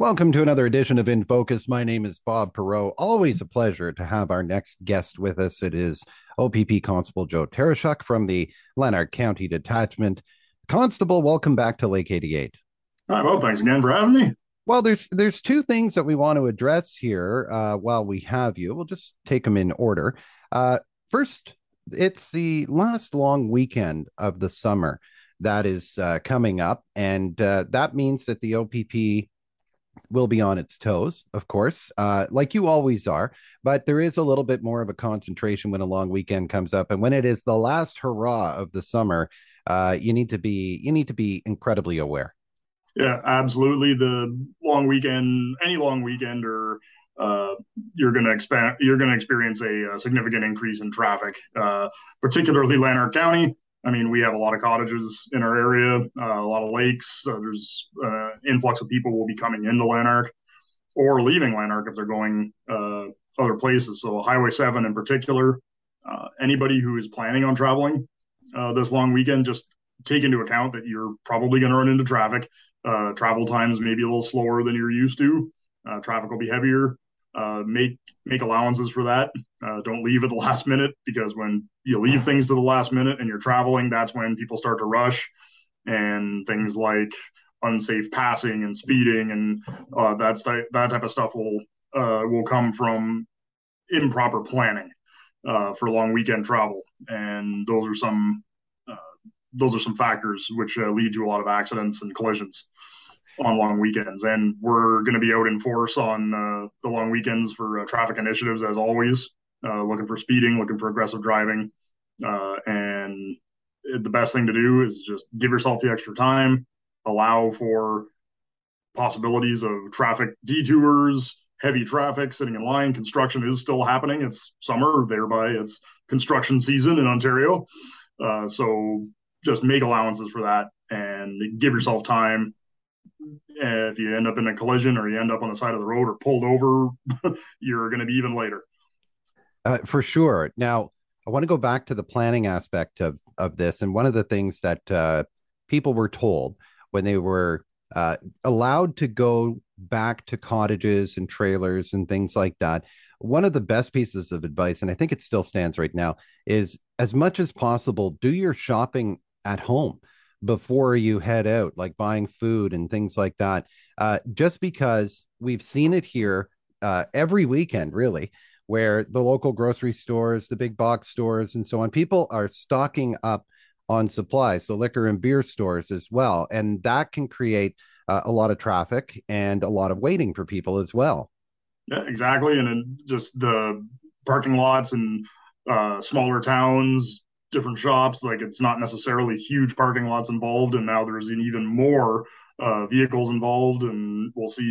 Welcome to another edition of In Focus. My name is Bob Perot. Always a pleasure to have our next guest with us. It is OPP Constable Joe Tereshuk from the Lanark County Detachment. Constable, welcome back to Lake 88. All right, well, thanks again for having me. Well, there's two things that we want to address here while we have you. We'll just take them in order. First, it's the last long weekend of the summer that is coming up, and that means that the OPP will be on its toes, of course, like you always are. But there is a little bit more of a concentration when a long weekend comes up, and when it is the last hurrah of the summer, you need to be incredibly aware. Yeah, absolutely. The long weekend, any long weekend, or uh, you're going to expand, you're going to experience a significant increase in traffic, particularly Lanark County. I mean, we have a lot of cottages in our area, a lot of lakes. There's influx of people will be coming into Lanark or leaving Lanark if they're going other places. So Highway 7 in particular, anybody who is planning on traveling this long weekend, just take into account that you're probably going to run into traffic. Travel times may be a little slower than you're used to. Traffic will be heavier. Make allowances for that. Don't leave at the last minute, because when you leave things to the last minute and you're traveling, that's when people start to rush, and things like unsafe passing and speeding and that type of stuff will come from improper planning for long weekend travel, and uh, those are some factors which lead to a lot of accidents and collisions on long weekends. And we're going to be out in force on the long weekends for traffic initiatives as always, looking for speeding, looking for aggressive driving, and the best thing to do is just give yourself the extra time, allow for possibilities of traffic detours, heavy traffic, sitting in line. Construction is still happening. It's summer, thereby it's construction season in Ontario. So just make allowances for that and give yourself time. If you end up in a collision or you end up on the side of the road or pulled over, you're going to be even later. For sure. Now, I want to go back to the planning aspect of this, and one of the things that people were told when they were allowed to go back to cottages and trailers and things like that. One of the best pieces of advice, and I think it still stands right now, is as much as possible, do your shopping at home before you head out, like buying food and things like that. Just because we've seen it here every weekend, really, where the local grocery stores, the big box stores, and so on, people are stocking up on supplies, so liquor and beer stores as well. And that can create a lot of traffic and a lot of waiting for people as well. Yeah, exactly. And then just the parking lots and smaller towns, different shops, like it's not necessarily huge parking lots involved. And now there's even more vehicles involved. And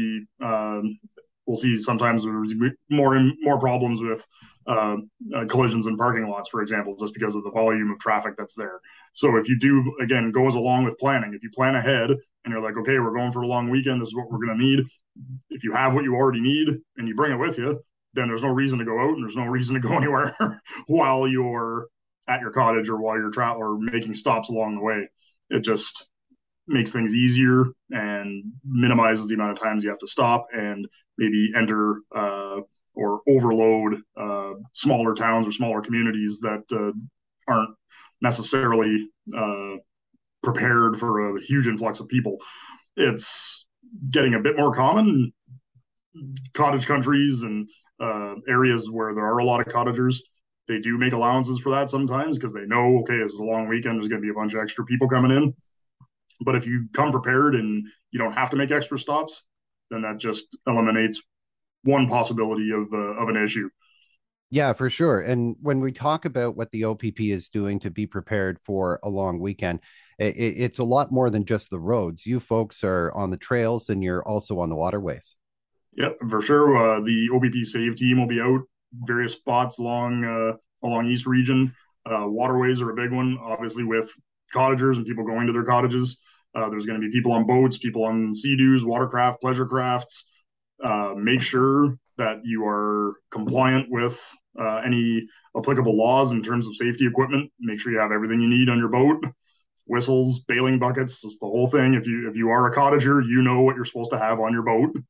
we'll see sometimes there's more problems with collisions in parking lots, for example, just because of the volume of traffic that's there. So if you do, again, goes along with planning. If you plan ahead and you're like, okay, we're going for a long weekend, this is what we're going to need. If you have what you already need and you bring it with you, then there's no reason to go out and there's no reason to go anywhere while you're at your cottage or while you're or making stops along the way. It just makes things easier and minimizes the amount of times you have to stop and maybe enter or overload smaller towns or smaller communities that aren't necessarily prepared for a huge influx of people. It's getting a bit more common in cottage countries and areas where there are a lot of cottagers. They do make allowances for that sometimes because they know, okay, this is a long weekend. There's going to be a bunch of extra people coming in. But if you come prepared and you don't have to make extra stops, then that just eliminates one possibility of an issue. Yeah, for sure. And when we talk about what the OPP is doing to be prepared for a long weekend, it's a lot more than just the roads. You folks are on the trails and you're also on the waterways. Yep, for sure. The OBP Save team will be out various spots along East Region. Waterways are a big one, obviously with cottagers and people going to their cottages. There's going to be people on boats, people on sea-doos, watercraft, pleasure crafts. Make sure that you are compliant with any applicable laws in terms of safety equipment. Make sure you have everything you need on your boat: whistles, bailing buckets, just the whole thing. If you are a cottager, you know what you're supposed to have on your boat.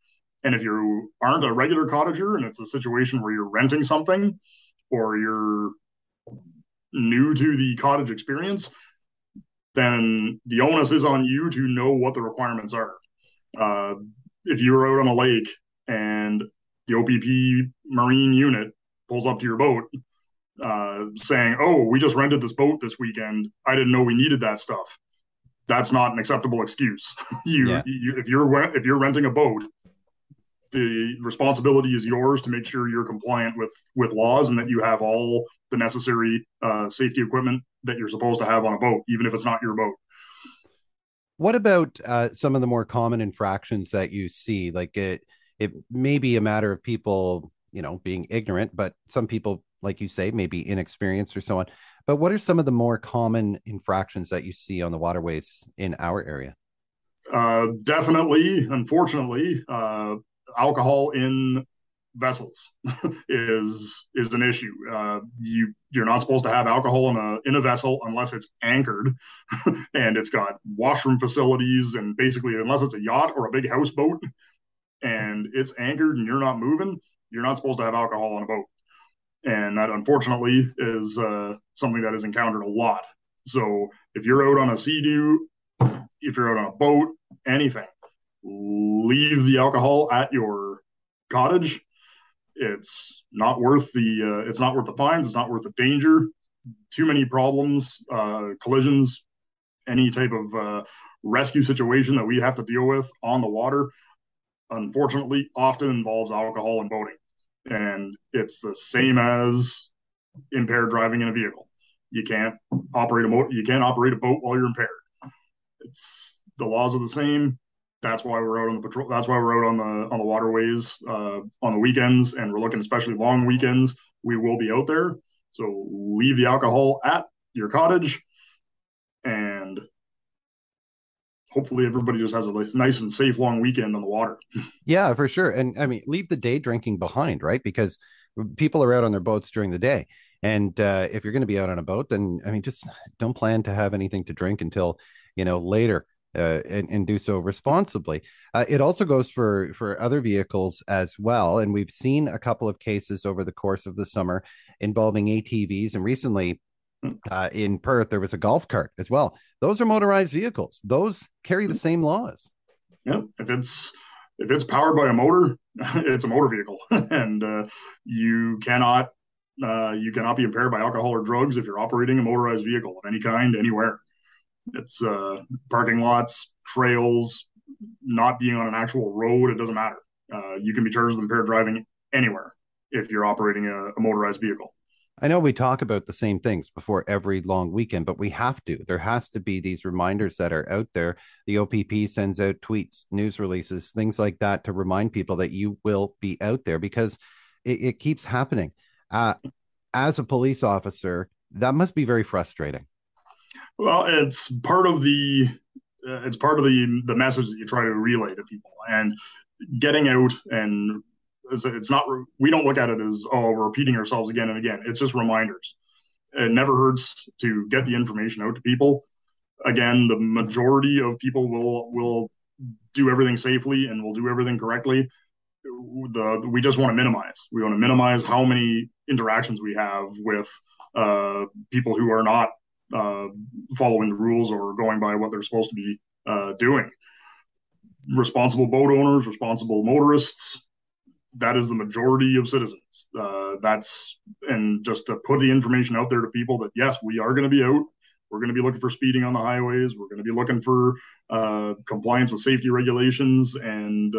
And if you aren't a regular cottager and it's a situation where you're renting something or you're new to the cottage experience, then the onus is on you to know what the requirements are. Uh, if you're out on a lake and the OPP Marine unit pulls up to your boat saying, "Oh, we just rented this boat this weekend. I didn't know we needed that stuff." That's not an acceptable excuse. Yeah. If you're renting a boat, the responsibility is yours to make sure you're compliant with laws and that you have all the necessary safety equipment that you're supposed to have on a boat, even if it's not your boat. What about some of the more common infractions that you see? Like it may be a matter of people, being ignorant, but some people, like you say, may be inexperienced or so on. But what are some of the more common infractions that you see on the waterways in our area? Definitely, unfortunately, alcohol in vessels is an issue. You're not supposed to have alcohol in a vessel unless it's anchored and it's got washroom facilities, and basically unless it's a yacht or a big houseboat and it's anchored and you're not moving, you're not supposed to have alcohol on a boat. And that unfortunately is something that is encountered a lot. So if you're out on a sea-doo, if you're out on a boat, anything, leave the alcohol at your cottage. It's not worth the fines. It's not worth the danger. Too many problems, collisions, any type of rescue situation that we have to deal with on the water, unfortunately, often involves alcohol and boating. And it's the same as impaired driving in a vehicle. You can't operate a boat while you're impaired. It's the laws are the same. That's why we're out on the patrol. That's why we're out on the waterways on the weekends, and we're looking, especially long weekends. We will be out there. So leave the alcohol at your cottage, and hopefully everybody just has a nice and safe long weekend on the water. Yeah, for sure. And I mean, leave the day drinking behind, right? Because people are out on their boats during the day. And if you're going to be out on a boat, then I mean, just don't plan to have anything to drink until, later. And do so responsibly. It also goes for other vehicles as well, and we've seen a couple of cases over the course of the summer involving ATVs, and recently in Perth there was a golf cart as well. Those are motorized vehicles. Those carry the same laws. Yep. If it's powered by a motor, it's a motor vehicle, and you cannot be impaired by alcohol or drugs if you're operating a motorized vehicle of any kind anywhere. It's parking lots, trails, not being on an actual road. It doesn't matter. You can be charged with impaired driving anywhere if you're operating a motorized vehicle. I know we talk about the same things before every long weekend, but we have to. There has to be these reminders that are out there. The OPP sends out tweets, news releases, things like that to remind people that you will be out there because it keeps happening. As a police officer, that must be very frustrating. Well, it's part of the message that you try to relay to people, and getting out and it's not we don't look at it as, oh, we're repeating ourselves again and again. It's just reminders. It never hurts to get the information out to people. Again, the majority of people will do everything safely and will do everything correctly. We just want to minimize. We want to minimize how many interactions we have with people who are not uh, following the rules or going by what they're supposed to be doing. Responsible boat owners, responsible motorists. That is the majority of citizens. That's and just to put the information out there to people that yes, we are going to be out. We're going to be looking for speeding on the highways. We're going to be looking for compliance with safety regulations and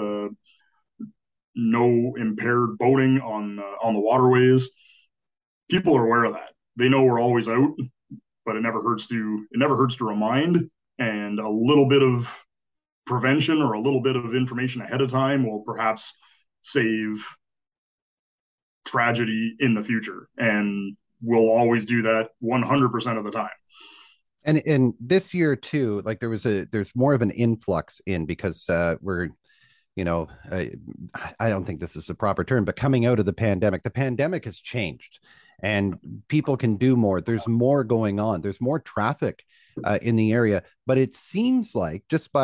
no impaired boating on the waterways. People are aware of that. They know we're always out, but it never hurts to remind, and a little bit of prevention or a little bit of information ahead of time will perhaps save tragedy in the future, and we'll always do that 100% of the time. And this year too, like there's more of an influx in because we're you know, I don't think this is the proper term, but coming out of the pandemic has changed and people can do more. There's more going on. There's more traffic in the area, but it seems like just by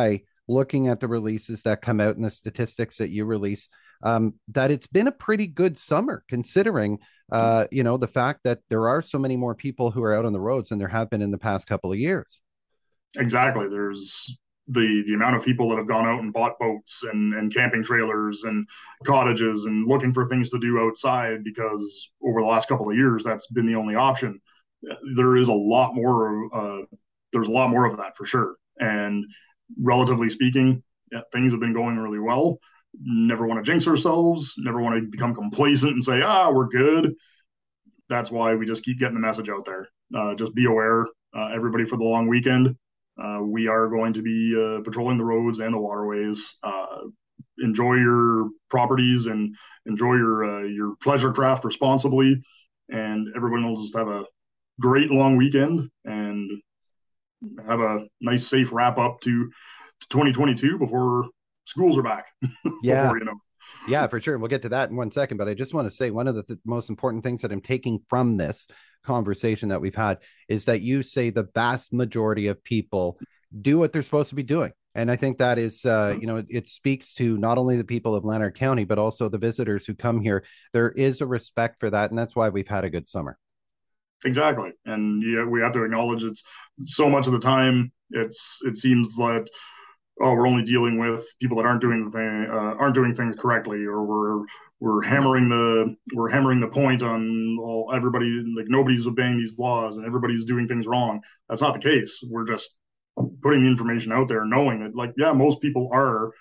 looking at the releases that come out and the statistics that you release, that it's been a pretty good summer considering, the fact that there are so many more people who are out on the roads than there have been in the past couple of years. Exactly. There's the amount of people that have gone out and bought boats and camping trailers and cottages and looking for things to do outside because over the last couple of years that's been the only option. There is a lot more. There's a lot more of that for sure. And relatively speaking, yeah, things have been going really well. Never want to jinx ourselves. Never want to become complacent and say, we're good. That's why we just keep getting the message out there. Just be aware, everybody, for the long weekend. We are going to be patrolling the roads and the waterways. Enjoy your properties and enjoy your pleasure craft responsibly, and everyone will just have a great long weekend and have a nice safe wrap up to 2022 before schools are back. Yeah. Before you know. Yeah, for sure. We'll get to that in 1 second. But I just want to say one of the most important things that I'm taking from this conversation that we've had is that you say the vast majority of people do what they're supposed to be doing. And I think that is, it speaks to not only the people of Lanark County, but also the visitors who come here. There is a respect for that. And that's why we've had a good summer. Exactly. And yeah, we have to acknowledge it's so much of the time. It seems like we're only dealing with people that aren't doing things correctly, or we're hammering the point on everybody, like nobody's obeying these laws and everybody's doing things wrong. That's not the case. We're just putting the information out there, knowing that most people are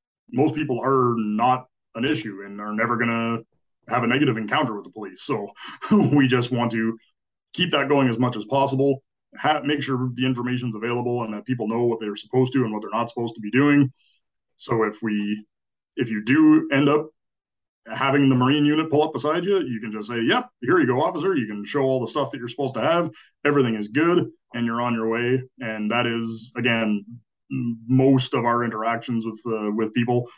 not an issue and are never gonna have a negative encounter with the police. So we just want to keep that going as much as possible. Make sure the information's available and that people know what they're supposed to and what they're not supposed to be doing. So if you do end up having the Marine unit pull up beside you, you can just say, "Yep, here you go, officer." You can show all the stuff that you're supposed to have. Everything is good, and you're on your way. And that is, again, most of our interactions with people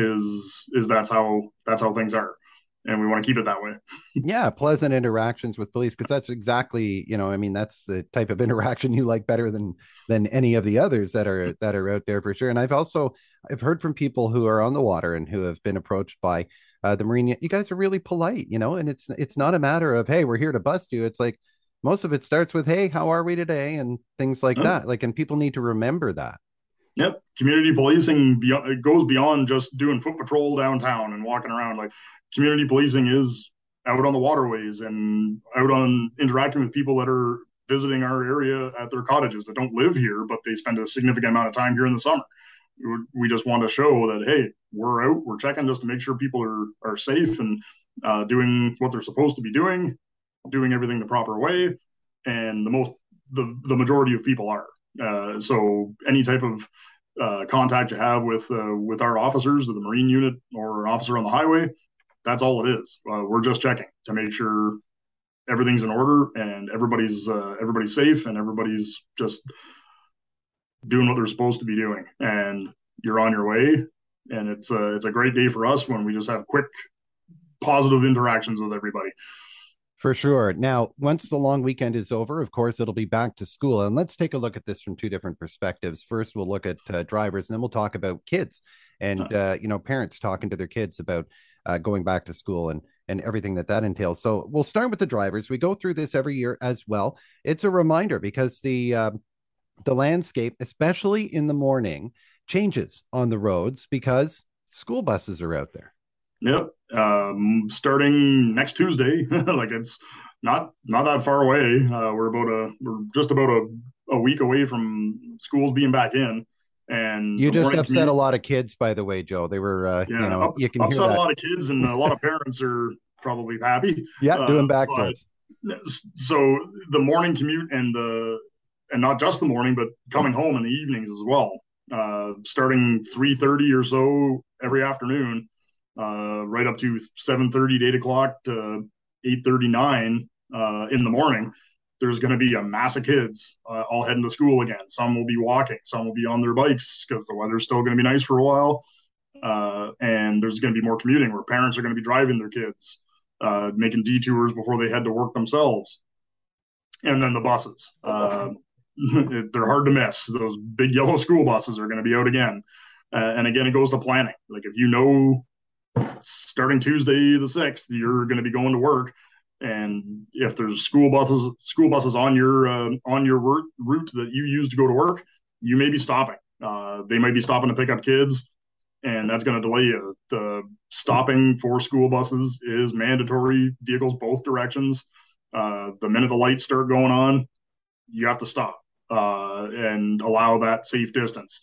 is that's how things are, and we want to keep it that way. Yeah, pleasant interactions with police, because that's exactly, that's the type of interaction you like better than any of the others that are out there for sure. And I've heard from people who are on the water and who have been approached by the Marine. You guys are really polite, and it's not a matter of, hey, we're here to bust you. It's like most of it starts with, hey, how are we today, and things like that. Like, and people need to remember that. Yep, community policing it goes beyond just doing foot patrol downtown and walking around. Like, community policing is out on the waterways and out on interacting with people that are visiting our area at their cottages that don't live here, but they spend a significant amount of time here in the summer. We just want to show that, hey, we're out, we're checking just to make sure people are safe and doing what they're supposed to be doing everything the proper way, and the majority of people are. So any type of contact you have with our officers of the Marine unit or an officer on the highway, that's all it is. We're just checking to make sure everything's in order and everybody's safe and everybody's just doing what they're supposed to be doing. And you're on your way. And it's a great day for us when we just have quick, positive interactions with everybody. For sure. Now, once the long weekend is over, of course, it'll be back to school. And let's take a look at this from two different perspectives. First, we'll look at drivers, and then we'll talk about kids and, parents talking to their kids about going back to school and everything that entails. So we'll start with the drivers. We go through this every year as well. It's a reminder because the landscape, especially in the morning, changes on the roads because school buses are out there. Yep. Starting next Tuesday, like it's not that far away. We're just about a week away from schools being back in. And you just upset a lot of kids, by the way, Joe. They were, you can upset a lot of kids, and a lot of parents are probably happy. Yeah, doing backflips. So the morning commute and not just the morning, but coming home in the evenings as well. Starting 3:30 or so every afternoon, right up to 7:30 to 8 o'clock to 8:39 in the morning. There's going to be a mass of kids all heading to school again. Some will be walking, some will be on their bikes because the weather's still going to be nice for a while. And there's going to be more commuting where parents are going to be driving their kids, making detours before they head to work themselves. And then the buses. they're hard to miss. Those big yellow school buses are going to be out again. And again, it goes to planning. Like if you know starting Tuesday the 6th, you're going to be going to work. And if there's school buses on your route that you use to go to work, you may be stopping. They might be stopping to pick up kids, and that's going to delay you. The stopping for school buses is mandatory. Vehicles both directions. The minute the lights start going on, you have to stop and allow that safe distance.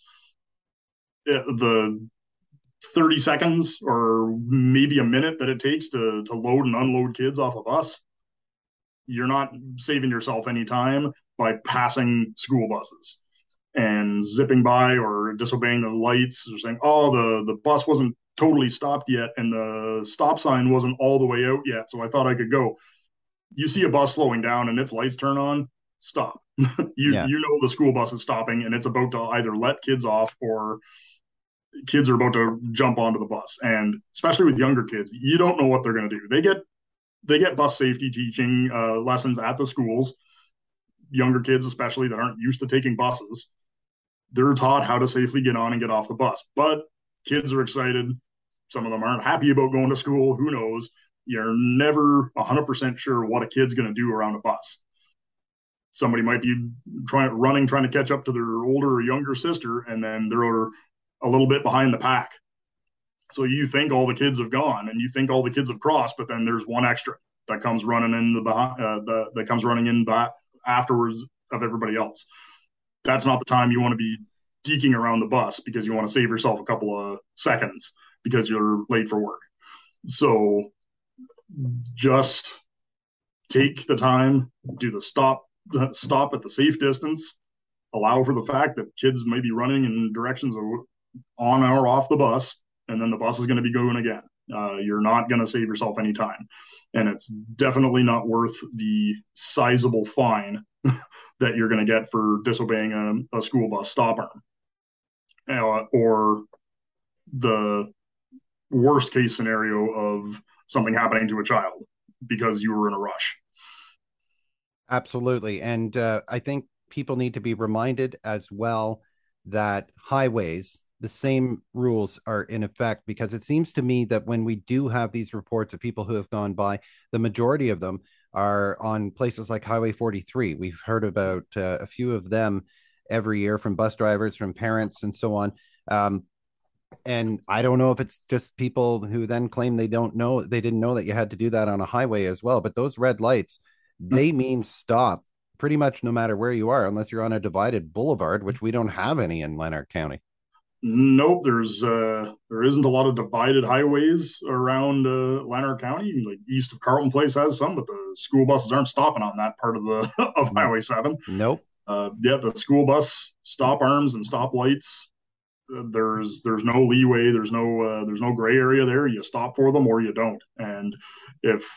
The 30 seconds or maybe a minute that it takes to load and unload kids off a bus, you're not saving yourself any time by passing school buses and zipping by or disobeying the lights or saying, oh, the bus wasn't totally stopped yet and the stop sign wasn't all the way out yet, so I thought I could go. You see a bus slowing down and its lights turn on, stop. Yeah. You know the school bus is stopping and it's about to either let kids off or kids are about to jump onto the bus. And especially with younger kids, you don't know what they're going to do. They get bus safety teaching lessons at the schools. Younger kids, especially that aren't used to taking buses, they're taught how to safely get on and get off the bus. But kids are excited. Some of them aren't happy about going to school. Who knows? You're never 100% sure what a kid's going to do around a bus. Somebody might be trying to catch up to their older or younger sister, and then they're a little bit behind the pack. So you think all the kids have gone, and you think all the kids have crossed, but then there's one extra that comes running in that comes running in afterwards of everybody else. That's not the time you want to be deking around the bus because you want to save yourself a couple of seconds because you're late for work. So just take the time, do the stop at the safe distance, allow for the fact that kids may be running in directions on or off the bus, and then the bus is going to be going again. You're not going to save yourself any time. And it's definitely not worth the sizable fine that you're going to get for disobeying a school bus stop arm, or the worst case scenario of something happening to a child because you were in a rush. Absolutely. And I think people need to be reminded as well that highways, the same rules are in effect, because it seems to me that when we do have these reports of people who have gone by, the majority of them are on places like Highway 43. We've heard about a few of them every year from bus drivers, from parents, and so on. And I don't know if it's just people who then claim they didn't know that you had to do that on a highway as well. But those red lights, they mean stop pretty much no matter where you are, unless you're on a divided boulevard, which we don't have any in Lanark County. Nope, there isn't a lot of divided highways around Lanark County. Like east of Carlton Place has some, but the school buses aren't stopping on that part of the of Highway 7. Nope. Yeah, the school bus stop arms and stop lights. There's no leeway. There's no gray area there. You stop for them or you don't. And if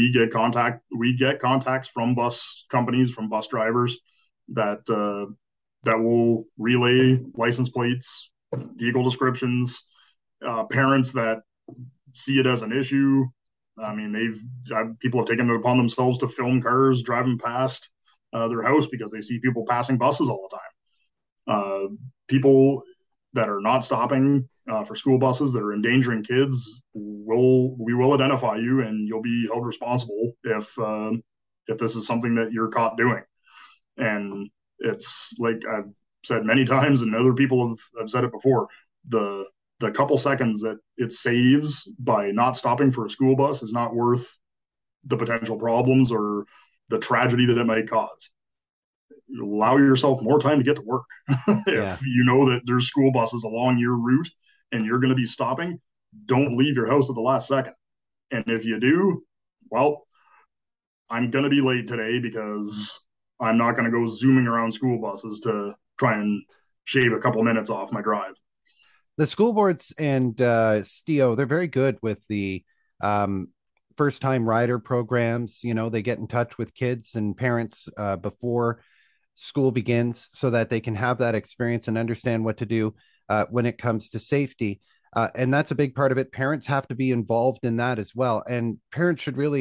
we get contacts from bus companies, from bus drivers that that will relay license plates, vehicle descriptions, parents that see it as an issue. I mean, people have taken it upon themselves to film cars driving past their house because they see people passing buses all the time. People that are not stopping for school buses that are endangering kids, we will identify you and you'll be held responsible if this is something that you're caught doing. And it's like I've said many times, and other people have said it before, the couple seconds that it saves by not stopping for a school bus is not worth the potential problems or the tragedy that it might cause. Allow yourself more time to get to work. Yeah. If you know that there's school buses along your route and you're going to be stopping, don't leave your house at the last second. And if you do, well, I'm going to be late today because I'm not going to go zooming around school buses to try and shave a couple minutes off my drive. The school boards and STIO, they're very good with the first time rider programs. You know, they get in touch with kids and parents before school begins so that they can have that experience and understand what to do when it comes to safety. And that's a big part of it. Parents have to be involved in that as well. And parents should really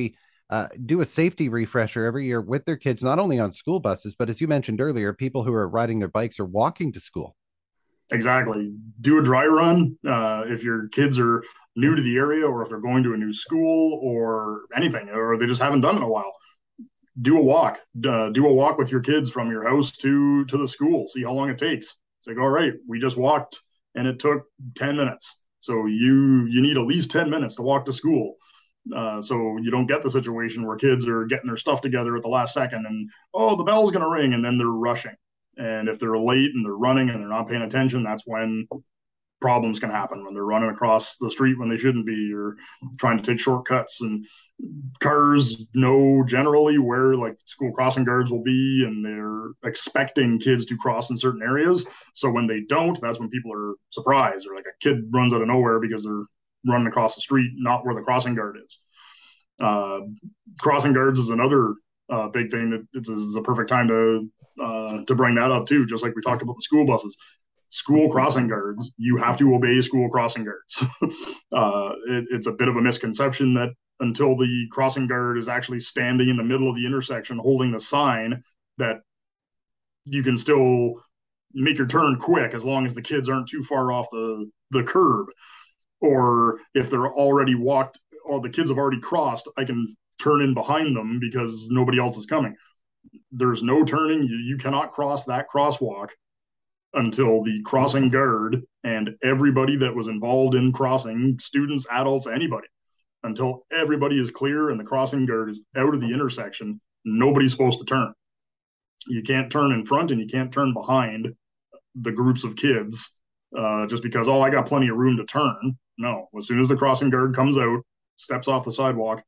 do a safety refresher every year with their kids, not only on school buses, but as you mentioned earlier, people who are riding their bikes or walking to school. Exactly. Do a dry run if your kids are new to the area, or if they're going to a new school or anything, or they just haven't done it in a while. Do a walk. Do a walk with your kids from your house to the school. See how long it takes. It's like, all right, we just walked and it took 10 minutes. So you need at least 10 minutes to walk to school. So you don't get the situation where kids are getting their stuff together at the last second and, oh, the bell's going to ring, and then they're rushing. And if they're late and they're running and they're not paying attention, that's when problems can happen, when they're running across the street when they shouldn't be, or trying to take shortcuts. And cars know generally where like school crossing guards will be, and they're expecting kids to cross in certain areas. So when they don't, that's when people are surprised, or like a kid runs out of nowhere because they're running across the street, not where the crossing guard is. Uh, Crossing guards is another big thing that it's a perfect time to bring that up too. Just like we talked about the school buses, school crossing guards, you have to obey school crossing guards. It's a bit of a misconception that until the crossing guard is actually standing in the middle of the intersection holding the sign, that you can still make your turn quick as long as the kids aren't too far off the curb. Or if they're already walked, or the kids have already crossed, I can turn in behind them because nobody else is coming. There's no turning. You cannot cross that crosswalk until the crossing guard and everybody that was involved in crossing, students, adults, anybody, until everybody is clear and the crossing guard is out of the intersection, nobody's supposed to turn. You can't turn in front and you can't turn behind the groups of kids just because, oh, I got plenty of room to turn. No, as soon as the crossing guard comes out, steps off the sidewalk,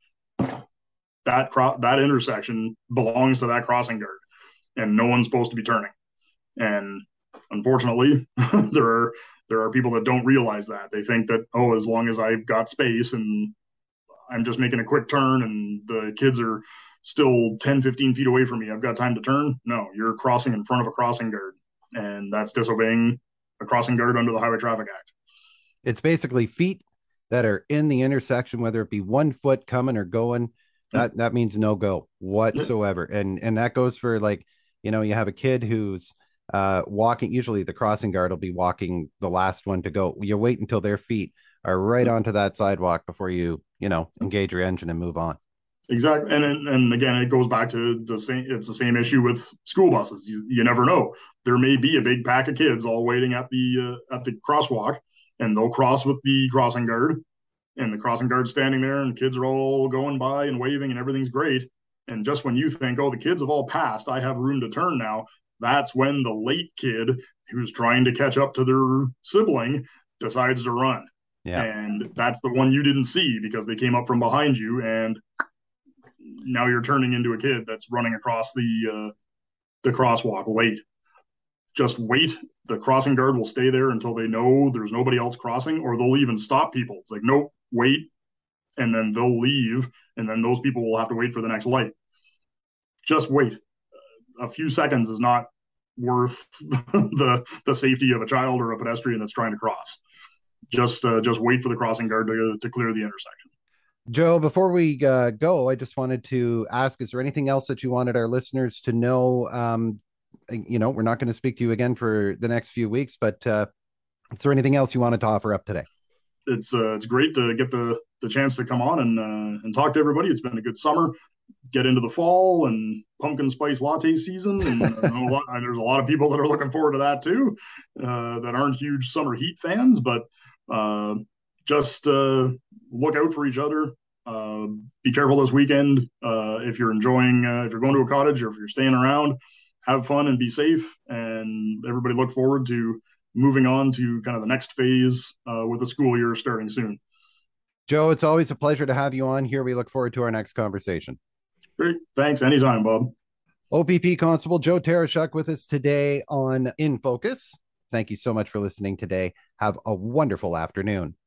that intersection belongs to that crossing guard, and no one's supposed to be turning. And unfortunately, there are people that don't realize that. They think that, oh, as long as I've got space and I'm just making a quick turn and the kids are still 10, 15 feet away from me, I've got time to turn. No, you're crossing in front of a crossing guard, and that's disobeying a crossing guard under the Highway Traffic Act. It's basically feet that are in the intersection, whether it be 1 foot coming or going. That means no go whatsoever. And that goes for, like, you have a kid who's walking. Usually the crossing guard will be walking the last one to go. You wait until their feet are right onto that sidewalk before you engage your engine and move on. Exactly, and again, it goes back to the same. It's the same issue with school buses. You never know. There may be a big pack of kids all waiting at the crosswalk, and they'll cross with the crossing guard, and the crossing guard's standing there, and kids are all going by and waving, and everything's great. And just when you think, oh, the kids have all passed, I have room to turn now, that's when the late kid who's trying to catch up to their sibling decides to run. Yeah. And that's the one you didn't see because they came up from behind you, and now you're turning into a kid that's running across the crosswalk late. Just wait. The crossing guard will stay there until they know there's nobody else crossing, or they'll even stop people. It's like, nope, wait, and then they'll leave, and then those people will have to wait for the next light. Just wait. A few seconds is not worth the safety of a child or a pedestrian that's trying to cross. Just wait for the crossing guard to clear the intersection. Joe, before we go, I just wanted to ask, is there anything else that you wanted our listeners to know? We're not going to speak to you again for the next few weeks, but is there anything else you wanted to offer up today? It's great to get the chance to come on and talk to everybody. It's been a good summer. Get into the fall and pumpkin spice latte season, and there's a lot of people that are looking forward to that too, that aren't huge summer heat fans, but just look out for each other. Be careful this weekend. If you're going to a cottage, or if you're staying around, have fun and be safe. And everybody look forward to moving on to kind of the next phase with the school year starting soon. Joe, it's always a pleasure to have you on here. We look forward to our next conversation. Great. Thanks. Anytime, Bob. OPP Constable Joe Tarashuk with us today on In Focus. Thank you so much for listening today. Have a wonderful afternoon.